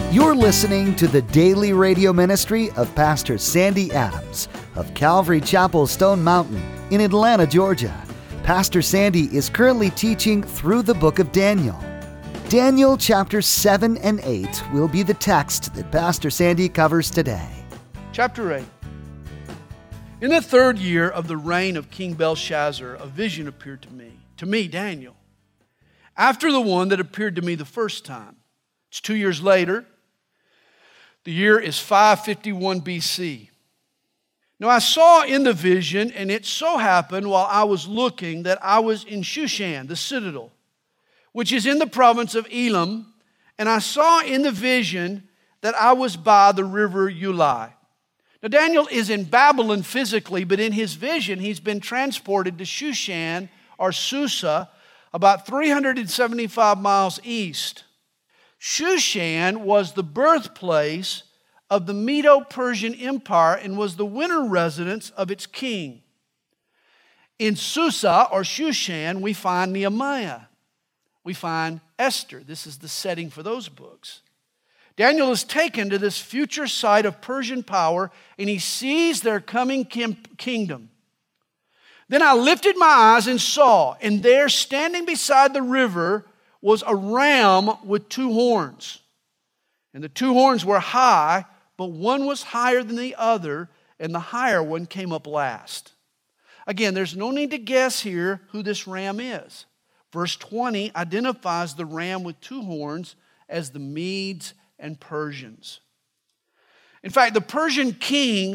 You're listening to the daily radio ministry of Pastor Sandy Adams of Calvary Chapel, Stone Mountain in Atlanta, Georgia. Pastor Sandy is currently teaching through the book of Daniel. Daniel chapters 7 and 8 will be the text that Pastor Sandy covers today. Chapter 8. In the third year of the reign of King Belshazzar, a vision appeared to me, Daniel, after the one that appeared to me the first time. It's 2 years later. The year is 551 BC. Now I saw in the vision, and it so happened while I was looking, that I was in Shushan, the citadel, which is in the province of Elam, and I saw in the vision that I was by the river Ulai. Now Daniel is in Babylon physically, but in his vision he's been transported to Shushan, or Susa, about 375 miles east. Shushan was the birthplace of the Medo-Persian Empire and was the winter residence of its king. In Susa, or Shushan, we find Nehemiah. We find Esther. This is the setting for those books. Daniel is taken to this future site of Persian power, and he sees their coming kingdom. Then I lifted my eyes and saw, and there standing beside the river was a ram with two horns. And the two horns were high, but one was higher than the other, and the higher one came up last. Again, there's no need to guess here who this ram is. Verse 20 identifies the ram with two horns as the Medes and Persians. In fact, the Persian king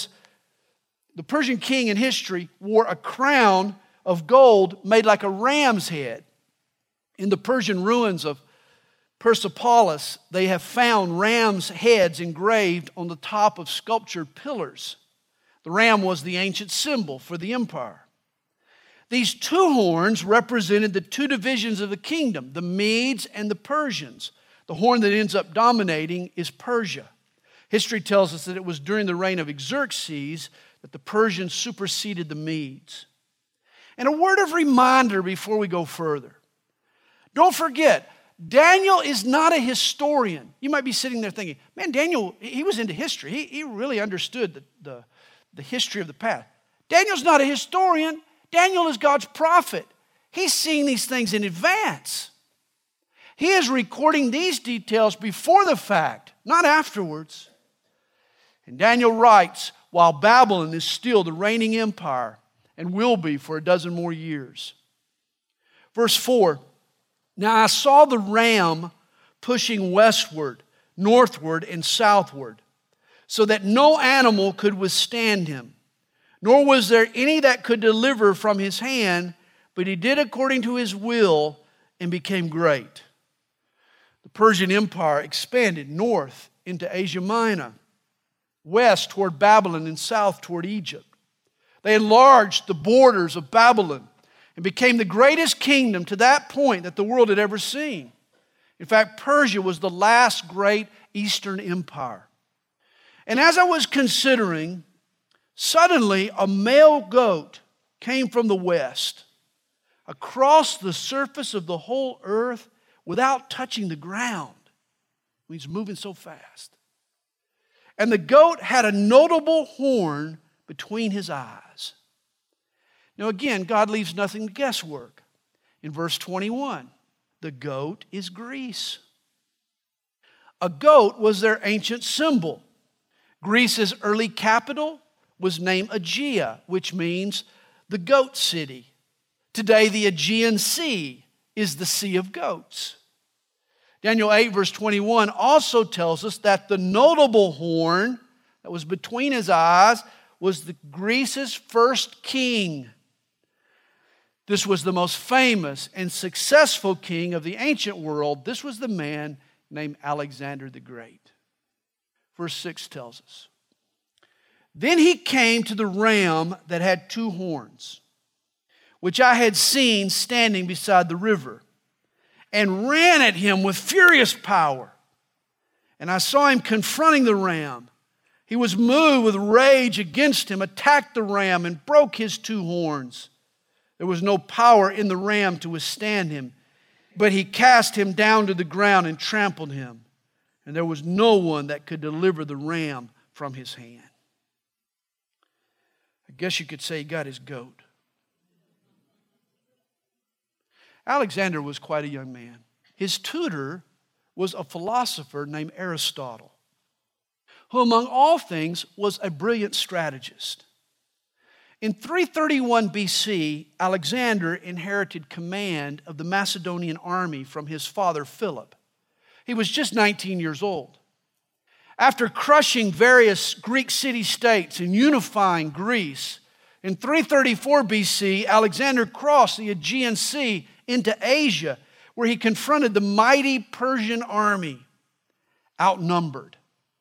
in history wore a crown of gold made like a ram's head. In the Persian ruins of Persepolis, they have found ram's heads engraved on the top of sculptured pillars. The ram was the ancient symbol for the empire. These two horns represented the two divisions of the kingdom, the Medes and the Persians. The horn that ends up dominating is Persia. History tells us that it was during the reign of Xerxes that the Persians superseded the Medes. And a word of reminder before we go further. Don't forget, Daniel is not a historian. You might be sitting there thinking, man, Daniel, he was into history. He really understood the history of the past. Daniel's not a historian. Daniel is God's prophet. He's seeing these things in advance. He is recording these details before the fact, not afterwards. And Daniel writes, while Babylon is still the reigning empire and will be for a dozen more years. Verse 4, now I saw the ram pushing westward, northward, and southward, so that no animal could withstand him, nor was there any that could deliver from his hand, but he did according to his will and became great. The Persian Empire expanded north into Asia Minor, west toward Babylon, and south toward Egypt. They enlarged the borders of Babylon and became the greatest kingdom to that point that the world had ever seen. In fact, Persia was the last great Eastern empire. And as I was considering, suddenly a male goat came from the west across the surface of the whole earth without touching the ground. He's moving so fast. And the goat had a notable horn between his eyes. Now again, God leaves nothing to guesswork. In verse 21, the goat is Greece. A goat was their ancient symbol. Greece's early capital was named Aegea, which means the goat city. Today, the Aegean Sea is the Sea of Goats. Daniel 8, verse 21 also tells us that the notable horn that was between his eyes was Greece's first king. This was the most famous and successful king of the ancient world. This was the man named Alexander the Great. Verse 6 tells us, then he came to the ram that had two horns, which I had seen standing beside the river, and ran at him with furious power. And I saw him confronting the ram. He was moved with rage against him, attacked the ram, and broke his two horns. There was no power in the ram to withstand him, but he cast him down to the ground and trampled him. and there was no one that could deliver the ram from his hand. I guess you could say he got his goat. Alexander was quite a young man. His tutor was a philosopher named Aristotle, who among all things was a brilliant strategist. In 331 BC, Alexander inherited command of the Macedonian army from his father Philip. He was just 19 years old. After crushing various Greek city-states and unifying Greece, in 334 BC, Alexander crossed the Aegean Sea into Asia, where he confronted the mighty Persian army, outnumbered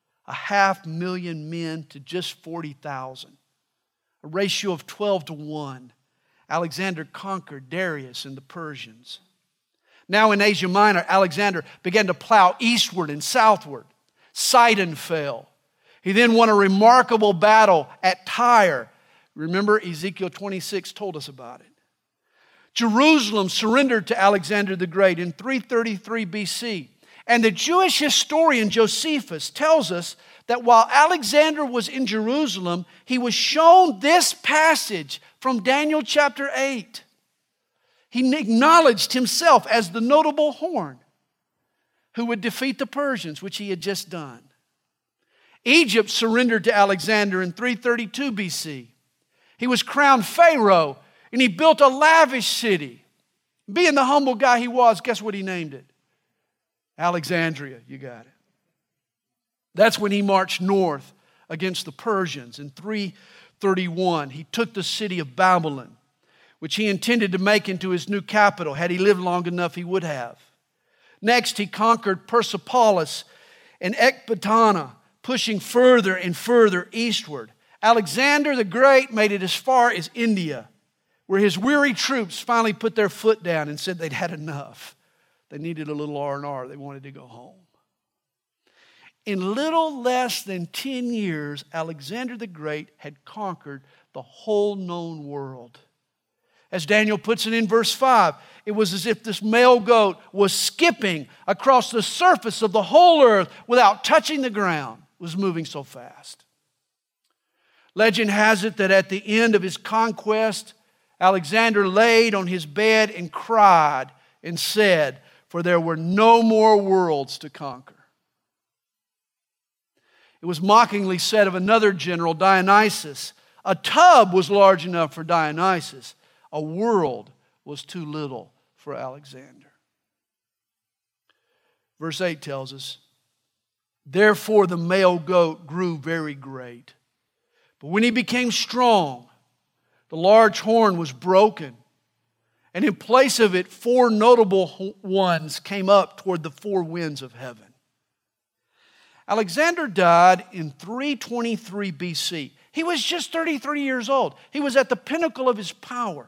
500,000 men to just 40,000. A ratio of 12-1. Alexander conquered Darius and the Persians. Now in Asia Minor, Alexander began to plow eastward and southward. Sidon fell. He then won a remarkable battle at Tyre. Remember, Ezekiel 26 told us about it. Jerusalem surrendered to Alexander the Great in 333 BC. And the Jewish historian Josephus tells us that while Alexander was in Jerusalem, he was shown this passage from Daniel chapter 8. He acknowledged himself as the notable horn who would defeat the Persians, which he had just done. Egypt surrendered to Alexander in 332 BC. He was crowned Pharaoh, and he built a lavish city. Being the humble guy he was, guess what he named it? Alexandria, you got it. That's when he marched north against the Persians in 331. He took the city of Babylon, which he intended to make into his new capital. Had he lived long enough, he would have. Next, he conquered Persepolis and Ecbatana, pushing further and further eastward. Alexander the Great made it as far as India, where his weary troops finally put their foot down and said they'd had enough. They needed a little R&R. They wanted to go home. In little less than 10 years, Alexander the Great had conquered the whole known world. As Daniel puts it in verse 5, it was as if this male goat was skipping across the surface of the whole earth without touching the ground. It was moving so fast. Legend has it that at the end of his conquest, Alexander laid on his bed and cried and said, "For there were no more worlds to conquer." It was mockingly said of another general, Dionysus, a tub was large enough for Dionysus. A world was too little for Alexander. Verse 8 tells us, "Therefore the male goat grew very great. But when he became strong, the large horn was broken, and in place of it, 4 notable ones came up toward the 4 winds of heaven." Alexander died in 323 BC. He was just 33 years old. He was at the pinnacle of his power.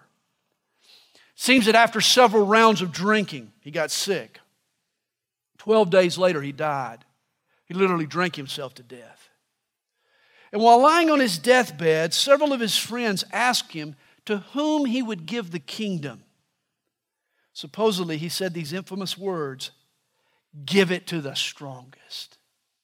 Seems that after several rounds of drinking, he got sick. 12 days later, he died. He literally drank himself to death. And while lying on his deathbed, several of his friends asked him to whom he would give the kingdom. Supposedly, he said these infamous words, "Give it to the strongest."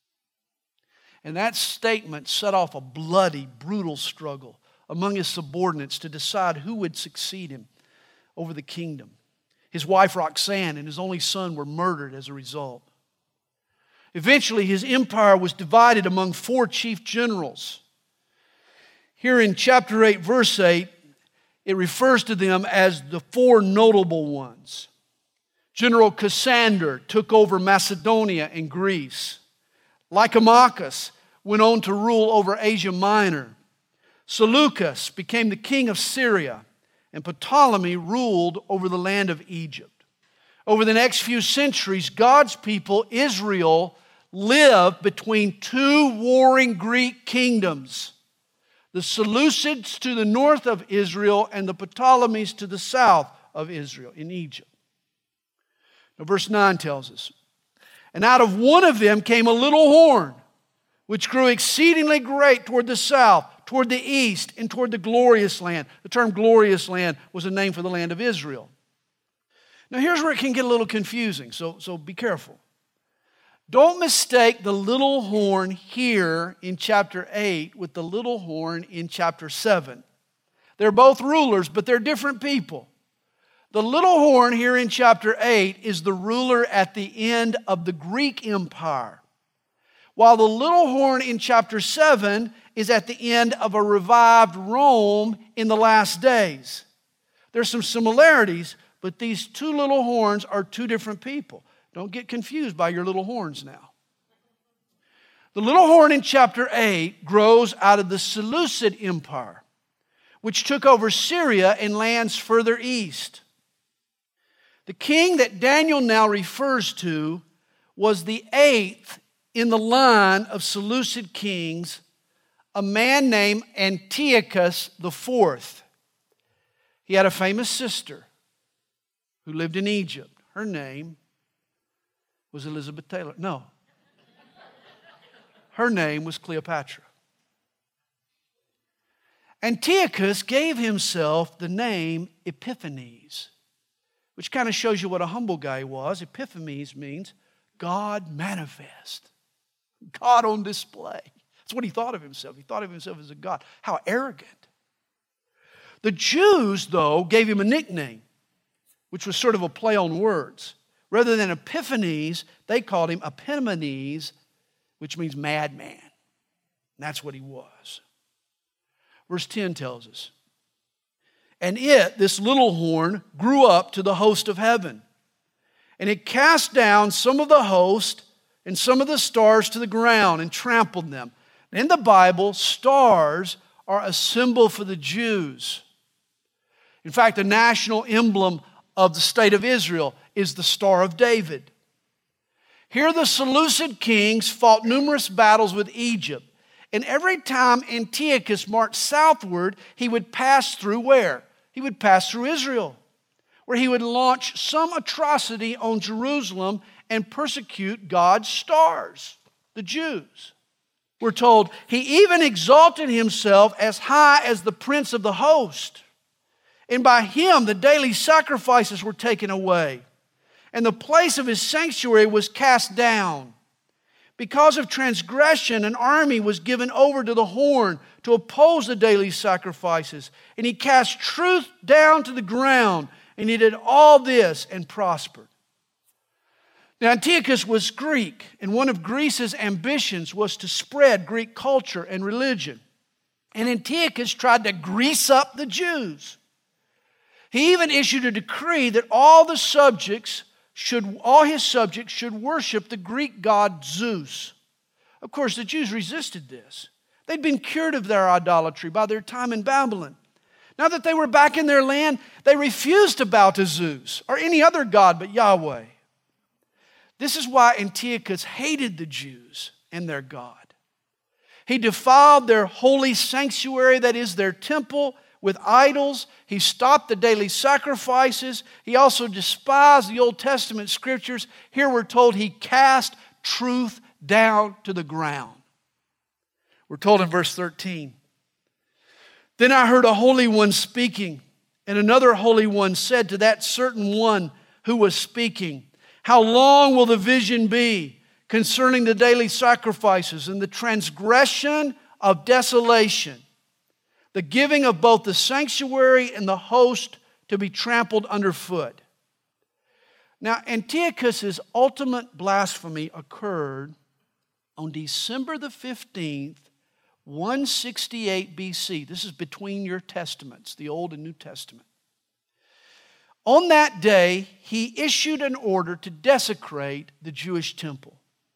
And that statement set off a bloody, brutal struggle among his subordinates to decide who would succeed him over the kingdom. His wife Roxanne and his only son were murdered as a result. Eventually, his empire was divided among 4 chief generals. Here in chapter 8, verse 8, it refers to them as the 4 notable ones. General Cassander took over Macedonia and Greece. Lycomachus went on to rule over Asia Minor. Seleucus became the king of Syria, and Ptolemy ruled over the land of Egypt. Over the next few centuries, God's people, Israel, lived between 2 warring Greek kingdoms. The Seleucids to the north of Israel and the Ptolemies to the south of Israel in Egypt. Now, verse 9 tells us, "And out of one of them came a little horn, which grew exceedingly great toward the south, toward the east, and toward the glorious land." The term glorious land was a name for the land of Israel. Now here's where it can get a little confusing, so be careful. Don't mistake the little horn here in chapter 8 with the little horn in chapter 7. They're both rulers, but they're different people. The little horn here in chapter 8 is the ruler at the end of the Greek Empire, while the little horn in chapter 7 is at the end of a revived Rome in the last days. There's some similarities, but these two little horns are two different people. Don't get confused by your little horns now. The little horn in chapter 8 grows out of the Seleucid Empire, which took over Syria and lands further east. The king that Daniel now refers to was the 8th in the line of Seleucid kings, a man named Antiochus IV. He had a famous sister who lived in Egypt. Her name was Elizabeth Taylor. No. Her name was Cleopatra. Antiochus gave himself the name Epiphanes, which kind of shows you what a humble guy he was. Epiphanes means God manifest, God on display. That's what he thought of himself. He thought of himself as a god. How arrogant. The Jews, though, gave him a nickname, which was sort of a play on words. Rather than Epiphanes, they called him Epimanes, which means madman. And that's what he was. Verse 10 tells us, and it, this little horn, grew up to the host of heaven. And it cast down some of the host and some of the stars to the ground and trampled them. In the Bible, stars are a symbol for the Jews. In fact, the national emblem of the state of Israel is the Star of David. Here the Seleucid kings fought numerous battles with Egypt. And every time Antiochus marched southward, he would pass through where? He would pass through Israel, where he would launch some atrocity on Jerusalem and persecute God's stars, the Jews. We're told he even exalted himself as high as the prince of the host. And by him the daily sacrifices were taken away, and the place of his sanctuary was cast down. Because of transgression, an army was given over to the horn to oppose the daily sacrifices. And he cast truth down to the ground. And he did all this and prospered. Now, Antiochus was Greek, and one of Greece's ambitions was to spread Greek culture and religion. And Antiochus tried to grease up the Jews. He even issued a decree that all his subjects should worship the Greek god Zeus. Of course, the Jews resisted this. They'd been cured of their idolatry by their time in Babylon. Now that they were back in their land, they refused to bow to Zeus or any other god but Yahweh. This is why Antiochus hated the Jews and their God. He defiled their holy sanctuary, that is their temple, with idols. He stopped the daily sacrifices. He also despised the Old Testament scriptures. Here we're told he cast truth down to the ground. We're told in verse 13, then I heard a holy one speaking, and another holy one said to that certain one who was speaking, how long will the vision be concerning the daily sacrifices and the transgression of desolation, the giving of both the sanctuary and the host to be trampled underfoot? Now, Antiochus' ultimate blasphemy occurred on December the 15th, 168 BC. This is between your testaments, the Old and New Testament. On that day, he issued an order to desecrate the Jewish temple.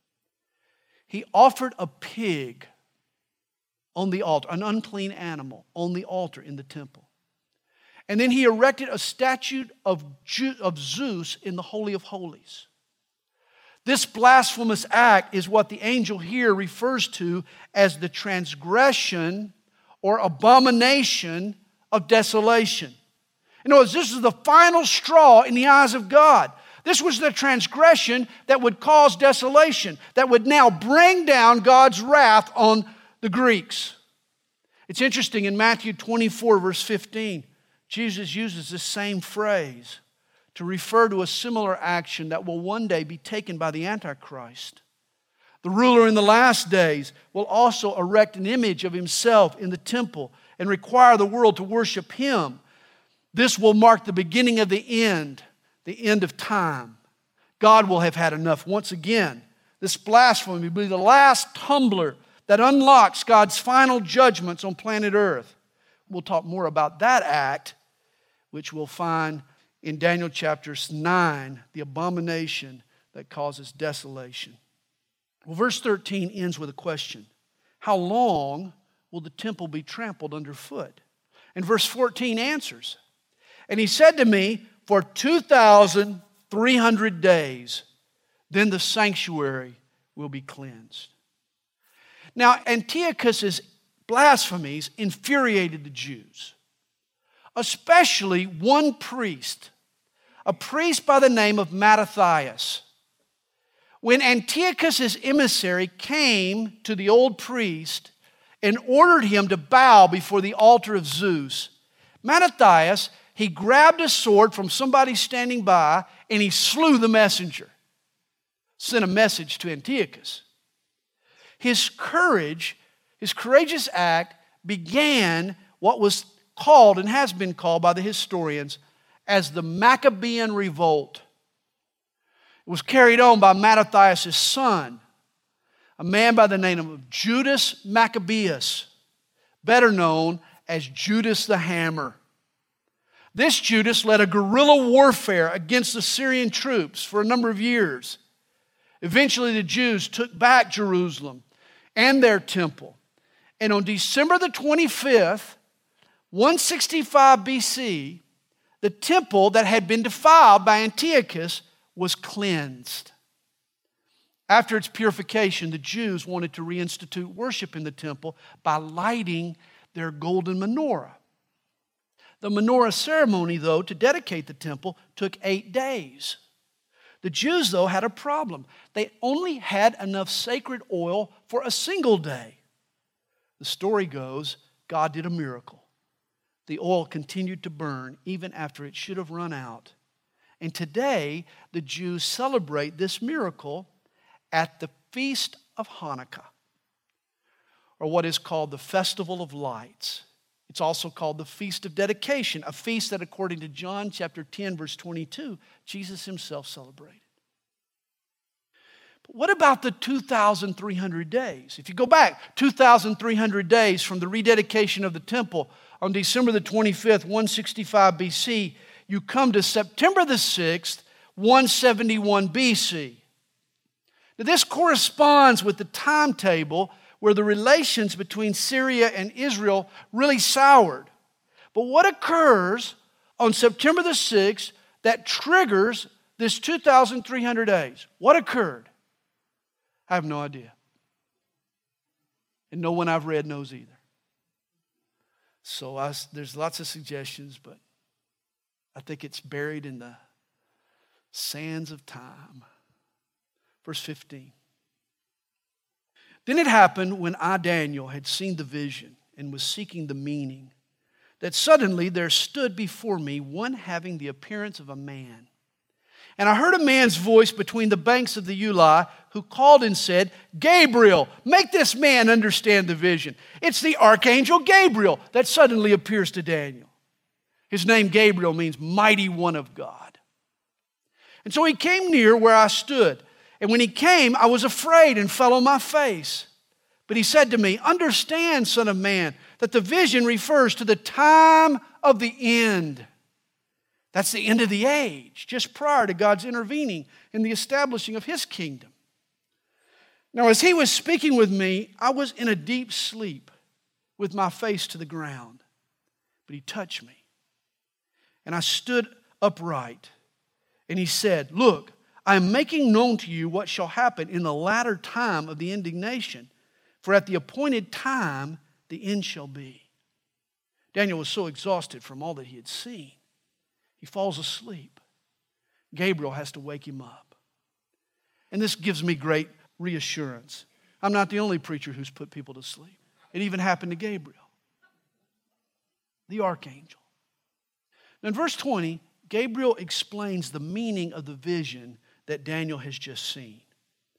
He offered a pig on the altar, an unclean animal on the altar in the temple. And then he erected a statue of Zeus in the Holy of Holies. This blasphemous act is what the angel here refers to as the transgression or abomination of desolation. In other words, this is the final straw in the eyes of God. This was the transgression that would cause desolation, that would now bring down God's wrath on the Greeks. It's interesting, in Matthew 24, verse 15, Jesus uses this same phrase to refer to a similar action that will one day be taken by the Antichrist. The ruler in the last days will also erect an image of himself in the temple and require the world to worship him. This will mark the beginning of the end of time. God will have had enough. Once again, this blasphemy will be the last tumbler that unlocks God's final judgments on planet Earth. We'll talk more about that act, which we'll find in Daniel chapter 9, the abomination that causes desolation. Well, verse 13 ends with a question. How long will the temple be trampled underfoot? And verse 14 answers. And he said to me, for 2,300 days, then the sanctuary will be cleansed. Now, Antiochus' blasphemies infuriated the Jews, especially one priest, a priest by the name of Mattathias. When Antiochus' emissary came to the old priest and ordered him to bow before the altar of Zeus, Mattathias, he grabbed a sword from somebody standing by and he slew the messenger, sent a message to Antiochus. His courageous act began what was called and has been called by the historians as the Maccabean Revolt. It was carried on by Mattathias' son, a man by the name of Judas Maccabeus, better known as Judas the Hammer. This Judas led a guerrilla warfare against the Syrian troops for a number of years. Eventually, the Jews took back Jerusalem and their temple. And on December the 25th, 165 BC, the temple that had been defiled by Antiochus was cleansed. After its purification, the Jews wanted to reinstitute worship in the temple by lighting their golden menorah. The menorah ceremony, though, to dedicate the temple took 8 days. The Jews, though, had a problem. They only had enough sacred oil for a single day. The story goes, God did a miracle. The oil continued to burn even after it should have run out. And today, the Jews celebrate this miracle at the Feast of Hanukkah, or what is called the Festival of Lights. It's also called the Feast of Dedication, a feast that, according to John chapter 10, verse 22, Jesus himself celebrated. But what about the 2,300 days? If you go back 2,300 days from the rededication of the temple on December the 25th, 165 BC, you come to September the 6th, 171 BC. Now, this corresponds with the timetable where the relations between Syria and Israel really soured. But what occurs on September the 6th that triggers this 2,300 days? What occurred? I have no idea. And no one I've read knows either. So there's lots of suggestions, but I think it's buried in the sands of time. Verse 15. Then it happened when I, Daniel, had seen the vision and was seeking the meaning, that suddenly there stood before me one having the appearance of a man. And I heard a man's voice between the banks of the Ulai who called and said, Gabriel, make this man understand the vision. It's the archangel Gabriel that suddenly appears to Daniel. His name Gabriel means mighty one of God. And so he came near where I stood. And when he came, I was afraid and fell on my face. But he said to me, understand, son of man, that the vision refers to the time of the end. That's the end of the age, just prior to God's intervening in the establishing of his kingdom. Now, as he was speaking with me, I was in a deep sleep with my face to the ground. But he touched me. And I stood upright. And he said, look, I am making known to you what shall happen in the latter time of the indignation. For at the appointed time, the end shall be. Daniel was so exhausted from all that he had seen. He falls asleep. Gabriel has to wake him up. And this gives me great reassurance. I'm not the only preacher who's put people to sleep. It even happened to Gabriel, the archangel. Now in verse 20, Gabriel explains the meaning of the vision that Daniel has just seen.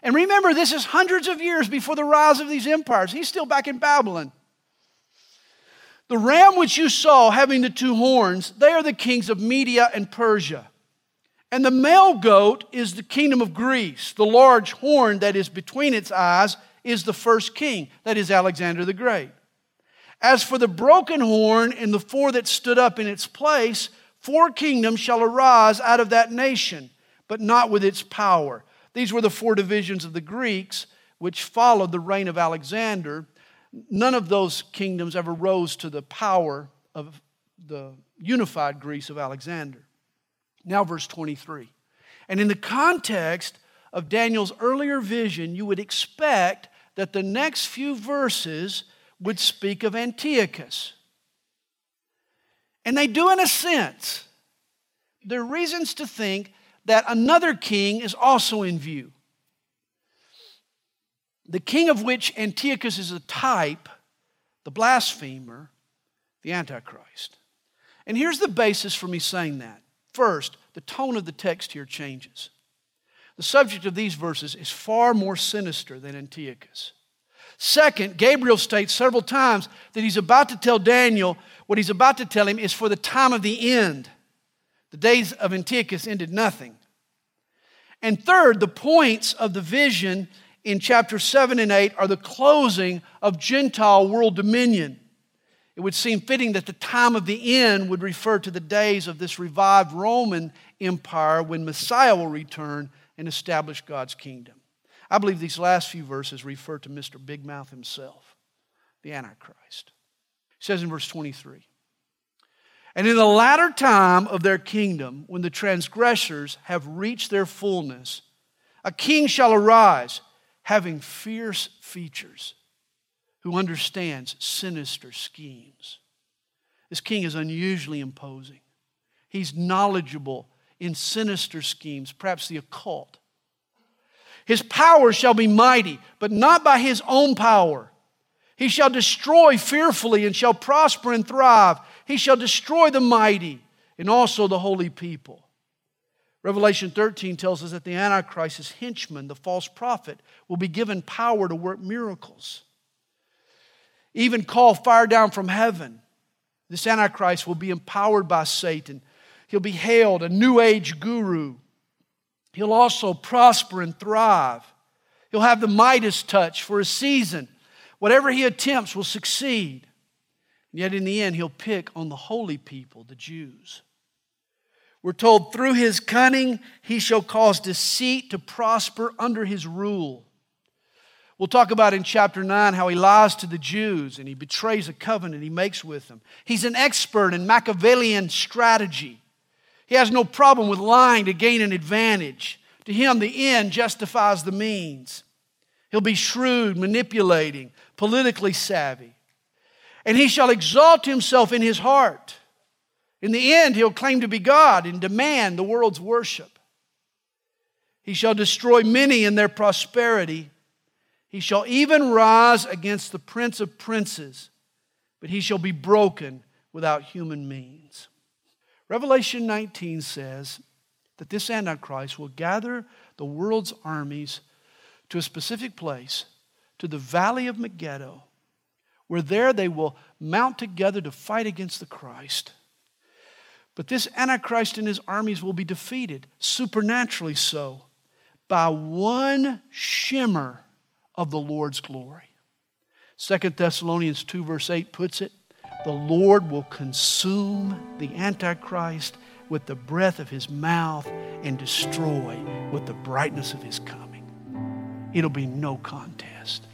And remember, this is hundreds of years before the rise of these empires. He's still back in Babylon. The ram which you saw having the two horns, they are the kings of Media and Persia. And the male goat is the kingdom of Greece. The large horn that is between its eyes is the first king, that is Alexander the Great. As for the broken horn and the four that stood up in its place, 4 kingdoms shall arise out of that nation, but not with its power. These were the 4 divisions of the Greeks, which followed the reign of Alexander. None of those kingdoms ever rose to the power of the unified Greece of Alexander. Now verse 23. And in the context of Daniel's earlier vision, you would expect that the next few verses would speak of Antiochus. And they do in a sense. There are reasons to think that another king is also in view. The king of which Antiochus is a type, the blasphemer, the Antichrist. And here's the basis for me saying that. First, the tone of the text here changes. The subject of these verses is far more sinister than Antiochus. Second, Gabriel states several times that he's about to tell Daniel what he's about to tell him is for the time of the end. The days of Antiochus ended nothing. And third, the points of the vision in chapter 7 and 8 are the closing of Gentile world dominion. It would seem fitting that the time of the end would refer to the days of this revived Roman Empire when Messiah will return and establish God's kingdom. I believe these last few verses refer to Mr. Big Mouth himself, the Antichrist. It says in verse 23, and in the latter time of their kingdom, when the transgressors have reached their fullness, a king shall arise, having fierce features, who understands sinister schemes. This king is unusually imposing. He's knowledgeable in sinister schemes, perhaps the occult. His power shall be mighty, but not by his own power. He shall destroy fearfully and shall prosper and thrive. He shall destroy the mighty and also the holy people. Revelation 13 tells us that the Antichrist's henchman, the false prophet, will be given power to work miracles. Even call fire down from heaven. This Antichrist will be empowered by Satan. He'll be hailed a new age guru. He'll also prosper and thrive. He'll have the Midas touch for a season. Whatever he attempts will succeed. And yet in the end, he'll pick on the holy people, the Jews. We're told through his cunning, he shall cause deceit to prosper under his rule. We'll talk about in chapter 9 how he lies to the Jews and he betrays a covenant he makes with them. He's an expert in Machiavellian strategy. He has no problem with lying to gain an advantage. To him, the end justifies the means. He'll be shrewd, manipulating, politically savvy. And he shall exalt himself in his heart. In the end, he'll claim to be God and demand the world's worship. He shall destroy many in their prosperity. He shall even rise against the prince of princes, but he shall be broken without human means. Revelation 19 says that this Antichrist will gather the world's armies to a specific place, to the valley of Megiddo, where there they will mount together to fight against the Christ. But this Antichrist and his armies will be defeated, supernaturally so, by one shimmer of the Lord's glory. 2 Thessalonians 2 verse 8 puts it, the Lord will consume the Antichrist with the breath of his mouth and destroy with the brightness of his coming. It'll be no contest.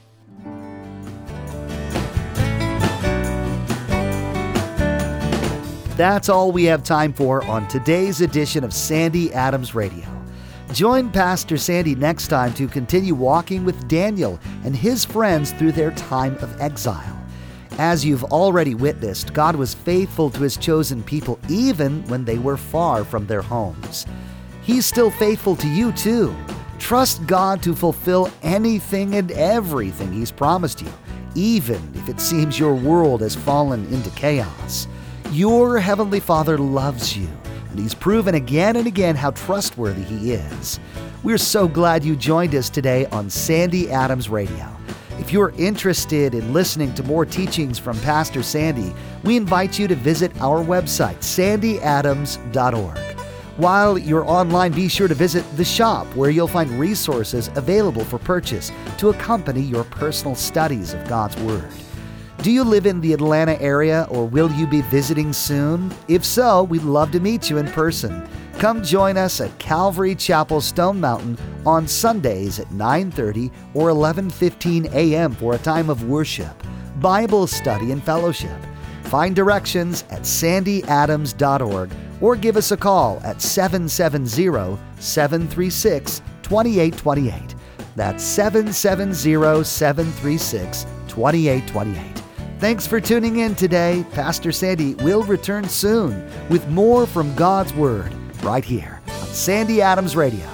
That's all we have time for on today's edition of Sandy Adams Radio. Join Pastor Sandy next time to continue walking with Daniel and his friends through their time of exile. As you've already witnessed, God was faithful to his chosen people even when they were far from their homes. He's still faithful to you too. Trust God to fulfill anything and everything he's promised you, even if it seems your world has fallen into chaos. Your Heavenly Father loves you, and he's proven again and again how trustworthy he is. We're so glad you joined us today on Sandy Adams Radio. If you're interested in listening to more teachings from Pastor Sandy, we invite you to visit our website, sandyadams.org. While you're online, be sure to visit the shop where you'll find resources available for purchase to accompany your personal studies of God's Word. Do you live in the Atlanta area or will you be visiting soon? If so, we'd love to meet you in person. Come join us at Calvary Chapel Stone Mountain on Sundays at 9:30 or 11:15 a.m. for a time of worship, Bible study, and fellowship. Find directions at sandyadams.org or give us a call at 770-736-2828. That's 770-736-2828. Thanks for tuning in today. Pastor Sandy will return soon with more from God's Word right here on Sandy Adams Radio.